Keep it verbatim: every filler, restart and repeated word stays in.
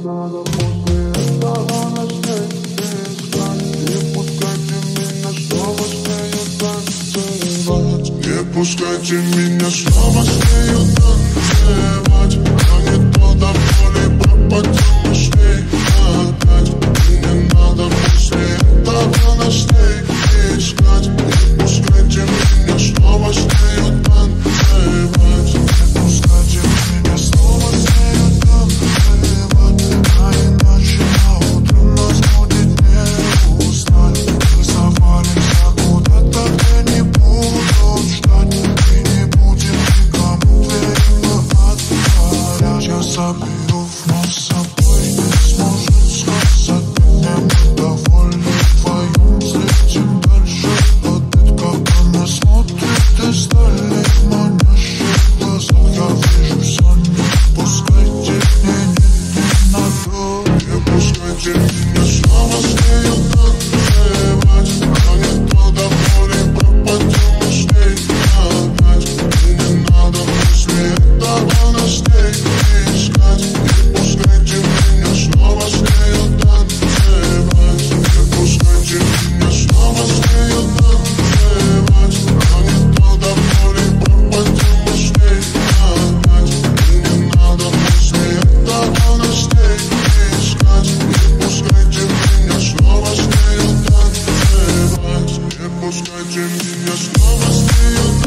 надо после этого на свете искать. Не пускайте меня снова с нею танцевать. Не пускайте меня снова с нею танцевать. А не то до боли пропадем с ней опять. Не надо после этого на стейке искать. Не пускайте меня снова с нею танцевать. Не пускайте меня снова с нею танцевать. А иначе на утро нас будет не узнать. Мы завалимся куда-то, где не будут ждать. И не будем никому дверь отворять. Я заберу вновь с собой, не сможет сказать. Мне довольны вдвоем, взлетим дальше. Летит, как она смотрит из дали в манящих глазах. Я вижу все, не пускайте, не, не, не надо. Не пускайте меня снова с нею танцевать. А не то до боли пропадем с ней опять. И не надо после этого на стейке искать. Не пускайте меня снова с нею танцевать. Не пускайте меня снова с нею танцевать. А не то до боли пропадем с ней опять. И не надо после этого на стейке искать. Не пускайте меня снова с нею танцевать. Не пускайте меня снова с нею танцевать.